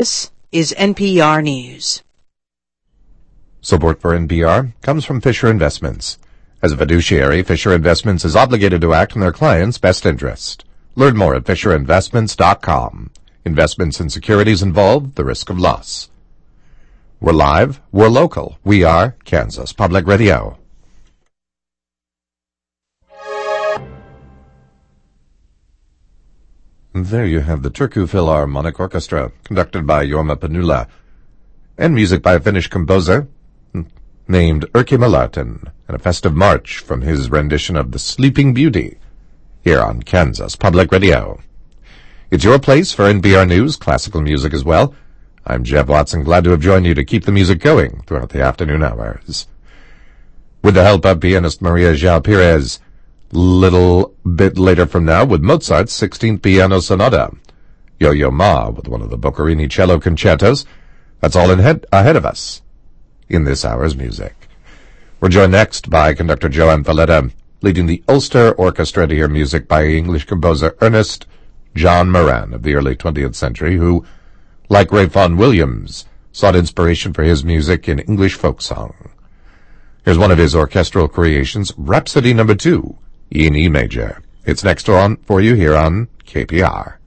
This is NPR News. Support for NPR comes from Fisher Investments. As a fiduciary, Fisher Investments is obligated to act in their clients' best interest. Learn more at FisherInvestments.com. Investments in securities involve the risk of loss. We're live, we're local. We are Kansas Public Radio. There you have the Turku Philharmonic Orchestra, conducted by Jorma Panula, and music by a Finnish composer named Erkki Mälärten, and a festive march from his rendition of The Sleeping Beauty, here on Kansas Public Radio. It's your place for NPR News, classical music as well. I'm Jeff Watson, glad to have joined you to keep the music going throughout the afternoon hours. With the help of pianist Maria João Pires, little bit later from now with Mozart's 16th Piano Sonata, Yo-Yo Ma with one of the Boccherini cello concertos. That's all ahead of us in this hour's music. We're joined next by conductor Joan Falletta, leading the Ulster Orchestra to hear music by English composer Ernest John Moran of the early 20th century, who, like Ray Vaughan Williams, sought inspiration for his music in English folk song. Here's one of his orchestral creations, Rhapsody No. 2, in E major. It's next on for you here on KPR.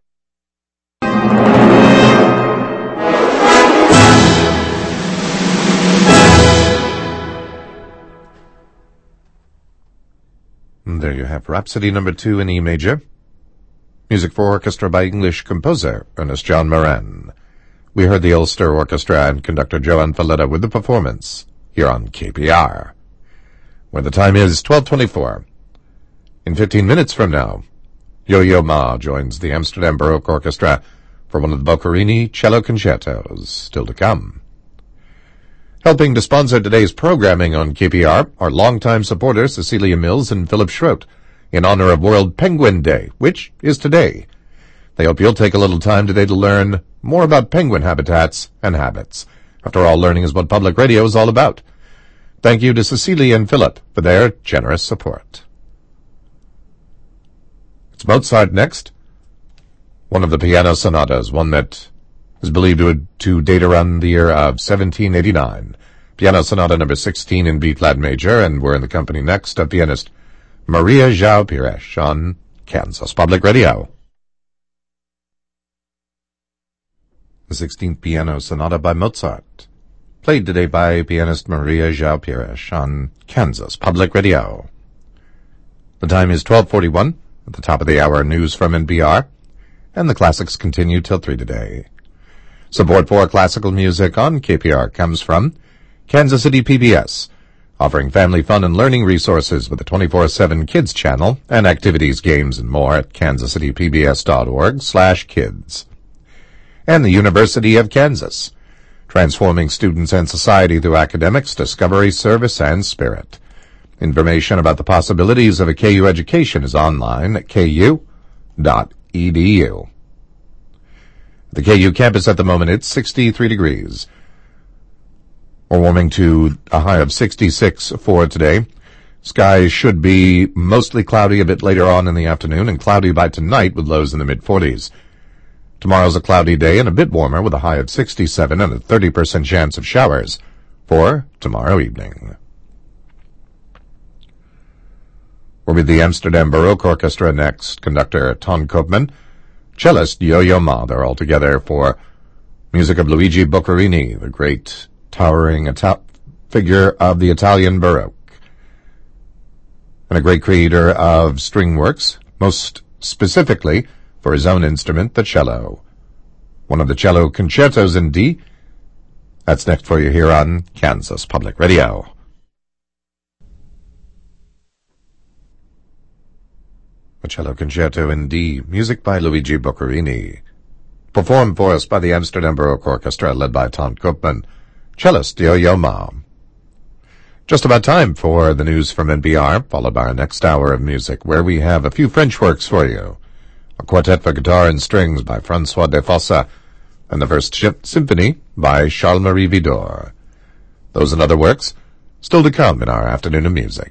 There you have Rhapsody No. 2 in E major. Music for orchestra by English composer Ernest John Moran. We heard the Ulster Orchestra and conductor Joan Falletta with the performance here on KPR, where the time is 12:24. In 15 minutes from now, Yo-Yo Ma joins the Amsterdam Baroque Orchestra for one of the Boccherini cello concertos, still to come. Helping to sponsor today's programming on KPR are longtime supporters Cecilia Mills and Philip Schroet, in honor of World Penguin Day, which is today. They hope you'll take a little time today to learn more about penguin habitats and habits. After all, learning is what public radio is all about. Thank you to Cecilia and Philip for their generous support. It's Mozart next. One of the piano sonatas, one that is believed to date around the year of 1789. Piano Sonata No. 16 in B-flat major, and we're in the company next of pianist Maria João Pires on Kansas Public Radio. The 16th Piano Sonata by Mozart, played today by pianist Maria João Pires on Kansas Public Radio. The time is 12:41. At the top of the hour, news from NPR, and the classics continue till 3 today. Support for classical music on KPR comes from Kansas City PBS, offering family fun and learning resources with a 24/7 kids channel and activities, games, and more at kansascitypbs.org/kids. And the University of Kansas, transforming students and society through academics, discovery, service, and spirit. Information about the possibilities of a KU education is online at ku.edu. The KU campus at the moment, it's 63 degrees. We're warming to a high of 66 for today. Skies should be mostly cloudy a bit later on in the afternoon, and cloudy by tonight with lows in the mid-40s. Tomorrow's a cloudy day and a bit warmer with a high of 67 and a 30% chance of showers for tomorrow evening. We're with the Amsterdam Baroque Orchestra next. Conductor Ton Koopman, cellist Yo-Yo Ma. They're all together for music of Luigi Boccherini, the great towering figure of the Italian Baroque, and a great creator of string works, most specifically for his own instrument, the cello. One of the cello concertos in D. That's next for you here on Kansas Public Radio. A cello concerto in D, music by Luigi Boccherini, performed for us by the Amsterdam Baroque Orchestra, led by Ton Koopman, cellist Yo-Yo Ma. Just about time for the news from NPR, followed by our next hour of music, where we have a few French works for you. A quartet for guitar and strings by François Defossa, and the First Symphony by Charles-Marie Widor. Those and other works still to come in our afternoon of music.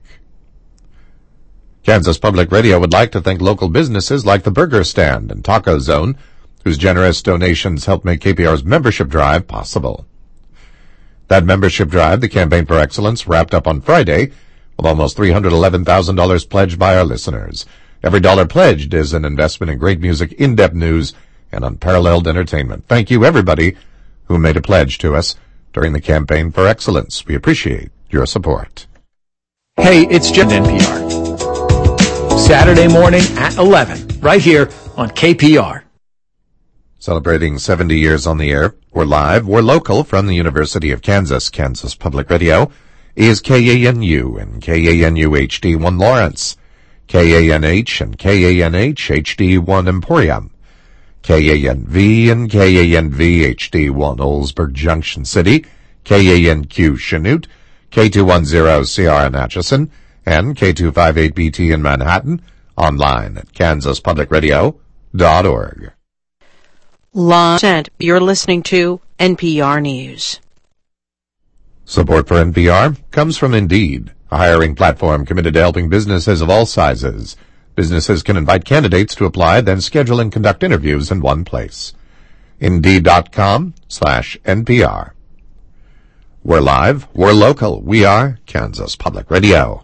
Kansas Public Radio would like to thank local businesses like the Burger Stand and Taco Zone, whose generous donations help make KPR's membership drive possible. That membership drive, the Campaign for Excellence, wrapped up on Friday with almost $311,000 pledged by our listeners. Every dollar pledged is an investment in great music, in-depth news, and unparalleled entertainment. Thank you, everybody who made a pledge to us during the Campaign for Excellence. We appreciate your support. Hey, it's Jeff NPR. Saturday morning at 11, right here on KPR. Celebrating 70 years on the air. We're live, we're local from the University of Kansas. Kansas Public Radio is KANU and KANU HD1 Lawrence, KANH and KANH HD1 Emporium, KANV and KANV HD1 Oldsburg Junction City, KANQ Chanute, K210CR in Atchison, and K258BT in Manhattan, online at kansaspublicradio.org. You're listening to NPR News. Support for NPR comes from Indeed, a hiring platform committed to helping businesses of all sizes. Businesses can invite candidates to apply, then schedule and conduct interviews in one place. Indeed.com/NPR. We're live, we're local, we are Kansas Public Radio.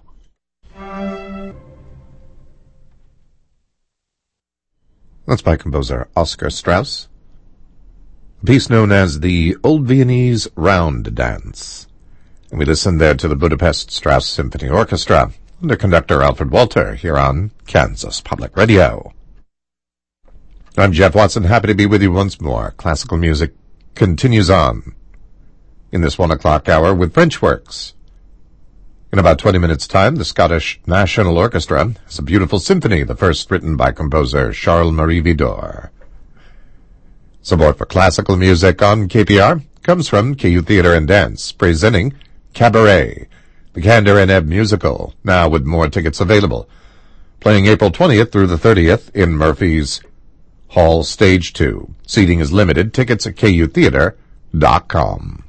That's by composer Oscar Strauss. A piece known as the Old Viennese Round Dance. And we listen there to the Budapest Strauss Symphony Orchestra under conductor Alfred Walter here on Kansas Public Radio. I'm Jeff Watson, happy to be with you once more. Classical music continues on in this 1 o'clock hour with French works. In about 20 minutes' time, the Scottish National Orchestra has a beautiful symphony, the first written by composer Charles-Marie Widor. Support for classical music on KPR comes from KU Theater and Dance, presenting Cabaret, the Kander and Ebb musical, now with more tickets available. Playing April 20th through the 30th in Murphy's Hall Stage 2. Seating is limited. Tickets at kutheater.com.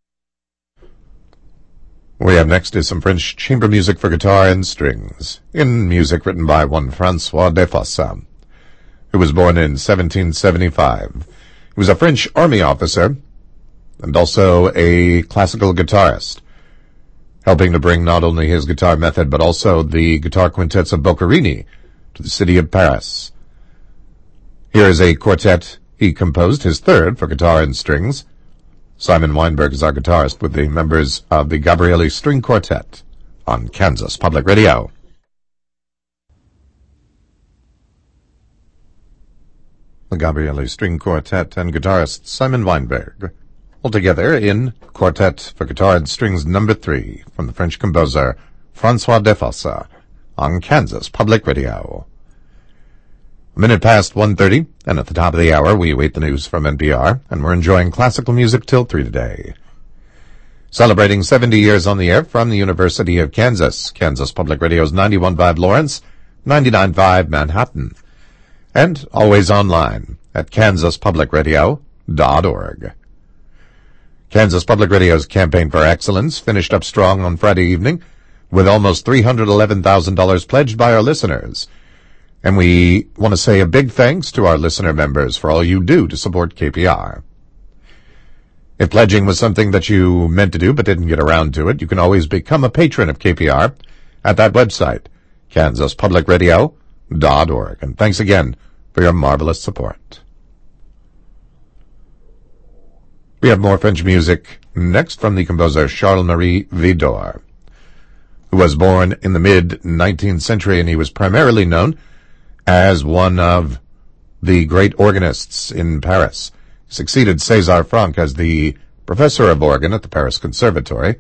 What we have next is some French chamber music for guitar and strings, in music written by one François Desfossats, who was born in 1775. He was a French army officer and also a classical guitarist, helping to bring not only his guitar method but also the guitar quintets of Boccherini to the city of Paris. Here is a quartet he composed, his third for guitar and strings. Simon Weinberg is our guitarist with the members of the Gabrieli String Quartet on Kansas Public Radio. The Gabrieli String Quartet and guitarist Simon Weinberg, all together in Quartet for Guitar and Strings No. 3 from the French composer François Desfossats on Kansas Public Radio. A minute past 1:30, and at the top of the hour we await the news from NPR, and we're enjoying classical music till 3 today. Celebrating 70 years on the air from the University of Kansas, Kansas Public Radio's 91.5 Lawrence, 99.5 Manhattan, and always online at kansaspublicradio.org. Kansas Public Radio's Campaign for Excellence finished up strong on Friday evening with almost $311,000 pledged by our listeners. And we want to say a big thanks to our listener members for all you do to support KPR. If pledging was something that you meant to do but didn't get around to it, you can always become a patron of KPR at that website, kansaspublicradio.org. And thanks again for your marvelous support. We have more French music next from the composer Charles-Marie Widor, who was born in the mid-19th century, and he was primarily known as one of the great organists in Paris. He succeeded César Franck as the professor of organ at the Paris Conservatory,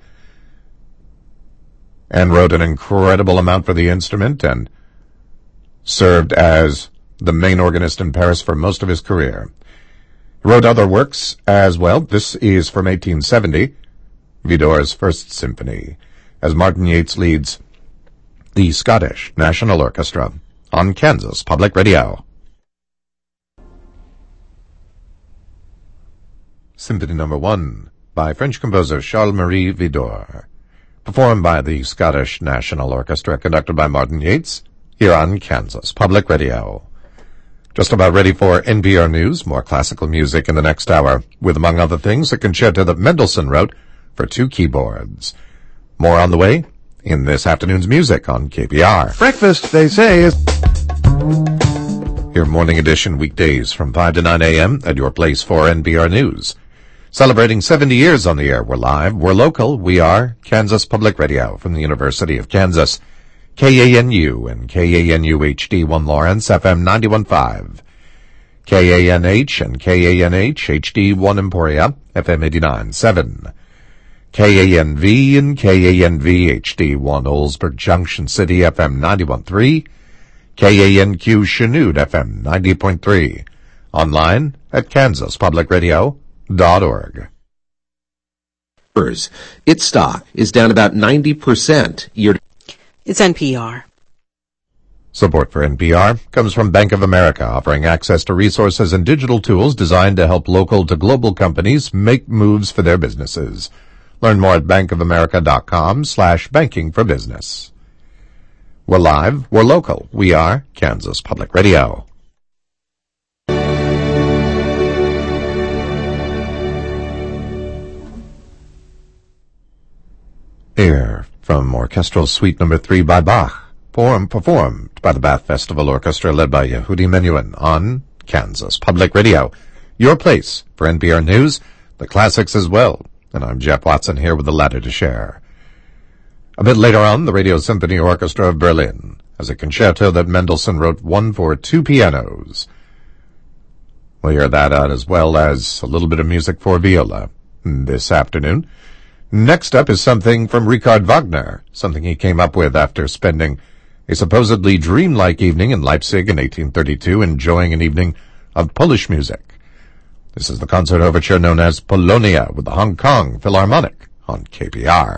and wrote an incredible amount for the instrument and served as the main organist in Paris for most of his career. He wrote other works as well. This is from 1870, Widor's First Symphony, as Martin Yates leads the Scottish National Orchestra on Kansas Public Radio. Symphony No. 1 by French composer Charles-Marie Widor, performed by the Scottish National Orchestra, conducted by Martin Yates, here on Kansas Public Radio. Just about ready for NPR News, more classical music in the next hour, with, among other things, a concerto that Mendelssohn wrote for two keyboards. More on the way in this afternoon's music on KPR. Breakfast, they say, is... Your morning edition weekdays from 5 to 9 a.m. at your place for NPR News. Celebrating 70 years on the air, we're live, we're local, we are Kansas Public Radio from the University of Kansas. KANU and KANU HD1 Lawrence, FM 91.5. KANH and KANH HD1 Emporia, FM 89.7. KANV and KANV HD1 Oldsburg Junction City, FM 91.3. KANQ Chanute, FM 90.3. Online at kansaspublicradio.org. Its stock is down about 90% year. It's NPR. Support for NPR comes from Bank of America, offering access to resources and digital tools designed to help local to global companies make moves for their businesses. Learn more at bankofamerica.com/banking for business. We're live, we're local, we are Kansas Public Radio. Air from Orchestral Suite No. 3 by Bach, performed by the Bath Festival Orchestra led by Yehudi Menuhin on Kansas Public Radio. Your place for NPR News, the classics as well. And I'm Jeff Watson here with the latter to share. A bit later on, the Radio Symphony Orchestra of Berlin has a concerto that Mendelssohn wrote, one for two pianos. We'll hear that out as well as a little bit of music for viola this afternoon. Next up is something from Richard Wagner, something he came up with after spending a supposedly dreamlike evening in Leipzig in 1832, enjoying an evening of Polish music. This is the concert overture known as Polonia with the Hong Kong Philharmonic on KPR.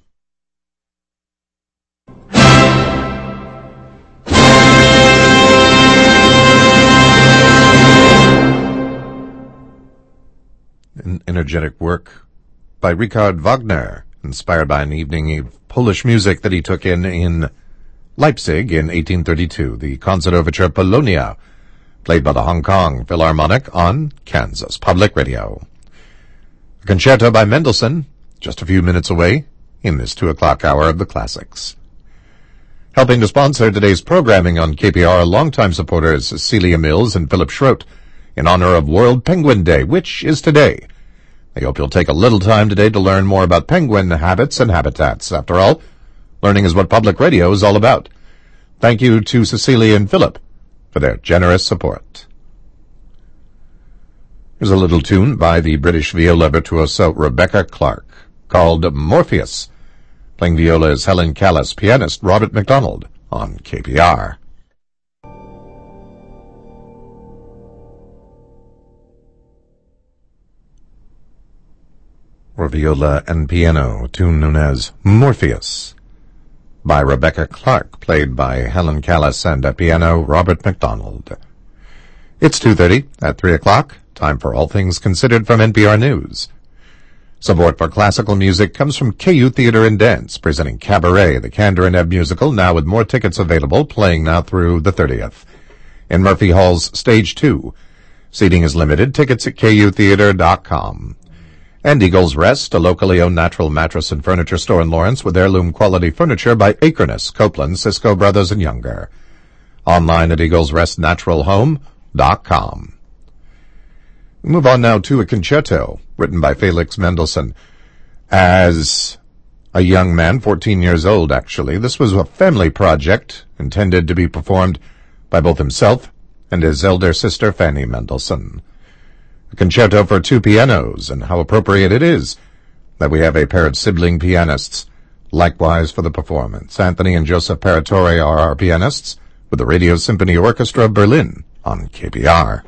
An energetic work by Richard Wagner, inspired by an evening of Polish music that he took in Leipzig in 1832. The concert overture Polonia, played by the Hong Kong Philharmonic on Kansas Public Radio. A concerto by Mendelssohn, just a few minutes away in this 2 o'clock hour of the classics. Helping to sponsor today's programming on KPR are longtime supporters Celia Mills and Philip Schroet in honor of World Penguin Day, which is today. I hope you'll take a little time today to learn more about penguin habits and habitats. After all, learning is what public radio is all about. Thank you to Cecilia and Philip for their generous support. Here's a little tune by the British viola virtuoso Rebecca Clark called Morpheus. Playing viola is Helen Callis, pianist Robert McDonald on KPR. For viola and piano, a tune known as Morpheus by Rebecca Clark, played by Helen Callis, and at piano Robert McDonald. It's 2:30 at 3 o'clock, time for All Things Considered from NPR News. Support for classical music comes from KU Theater and Dance, presenting Cabaret, the Kander and Ebb musical, now with more tickets available, playing now through the 30th. In Murphy Hall's Stage 2. Seating is limited. Tickets at kutheater.com. And Eagles Rest, a locally owned natural mattress and furniture store in Lawrence with heirloom quality furniture by Acreness, Copeland, Cisco Brothers, and Younger. Online at eaglesrestnaturalhome.com. We move on now to a concerto written by Felix Mendelssohn. As a young man, 14 years old actually, this was a family project intended to be performed by both himself and his elder sister Fanny Mendelssohn. A concerto for two pianos, and how appropriate it is that we have a pair of sibling pianists likewise for the performance. Anthony and Joseph Paratore are our pianists with the Radio Symphony Orchestra of Berlin on KPR.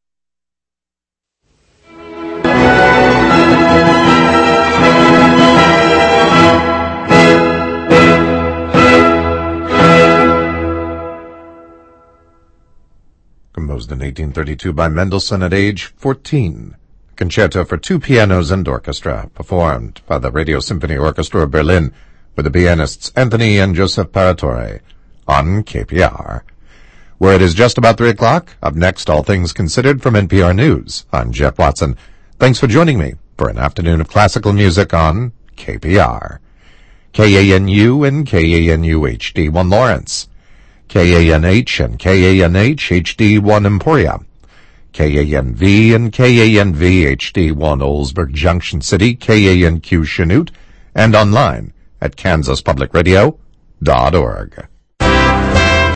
Composed in 1832 by Mendelssohn at age 14. Concerto for two pianos and orchestra, performed by the Radio Symphony Orchestra of Berlin with the pianists Anthony and Joseph Paratore on KPR. where it is just about 3 o'clock. Up next, All Things Considered from NPR News. I'm Jeff Watson. Thanks for joining me for an afternoon of classical music on KPR. KANU and KANU HD1 Lawrence. KANH and KANH HD1 Emporia. KANV and KANV HD1 Oldsburg Junction City, KANQ Chanute, and online at kansaspublicradio.org.